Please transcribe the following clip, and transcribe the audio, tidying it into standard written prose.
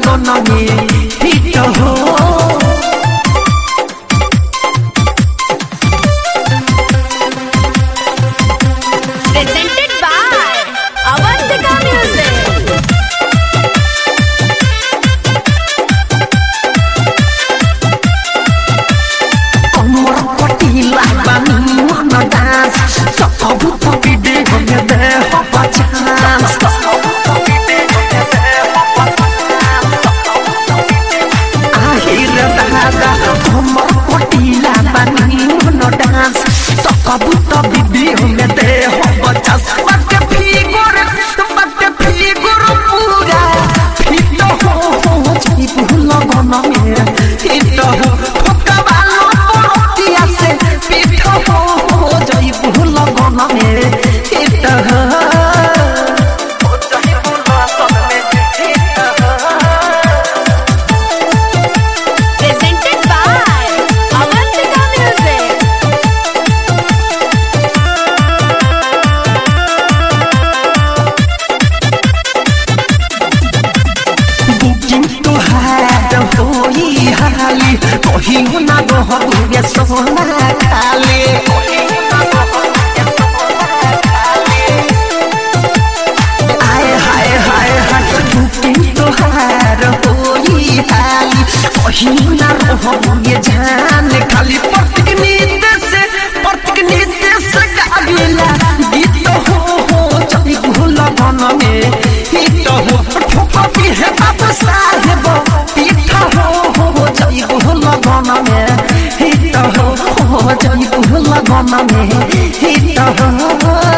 लगन में हिट हो presented by Avantika Music. अमर पटीला बानी मन डांस सब पपीडे होने दे हो चांस आहिर दादा अमर पटीला बानी मन डांस सब पपीडे होने दे हो चांस बाटे फिगर पूरा फिट हो छी भूल गन में हिट हो Presented by Avantika Music. Booking तो है होई हाली कहीं ना रहबे सोना खाली आए हाय हाय हाय बुकिंग तो है होई हाली कहीं ना रहबे जान खाली प्रत्येक नींद से गावेला गीत हो चली भूल मन में हिट हो ठोका भी है बाबू साहेब पीठ हो चली भूल मन में हिट हो चली भूल मन में हिट हो